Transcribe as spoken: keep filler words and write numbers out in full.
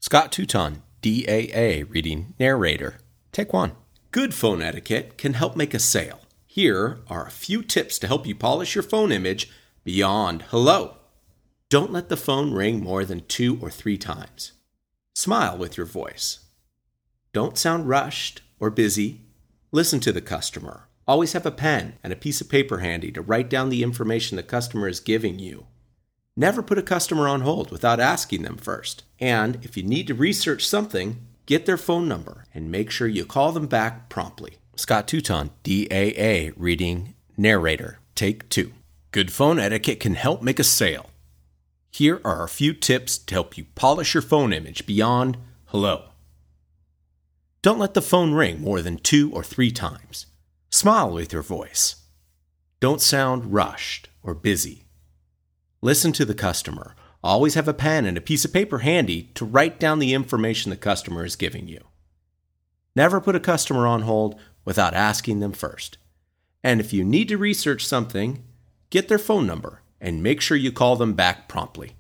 Scott Touton, D A A, reading Narrator. Take one. Good phone etiquette can help make a sale. Here are a few tips to help you polish your phone image beyond hello. Don't let the phone ring more than two or three times. Smile with your voice. Don't sound rushed or busy. Listen to the customer. Always have a pen and a piece of paper handy to write down the information the customer is giving you. Never put a customer on hold without asking them first. And if you need to research something, get their phone number and make sure you call them back promptly. Scott Touton, D A A, reading Narrator. Take two. Good phone etiquette can help make a sale. Here are a few tips to help you polish your phone image beyond hello. Don't let the phone ring more than two or three times. Smile with your voice. Don't sound rushed or busy. Listen to the customer. Always have a pen and a piece of paper handy to write down the information the customer is giving you. Never put a customer on hold without asking them first. And if you need to research something, get their phone number and make sure you call them back promptly.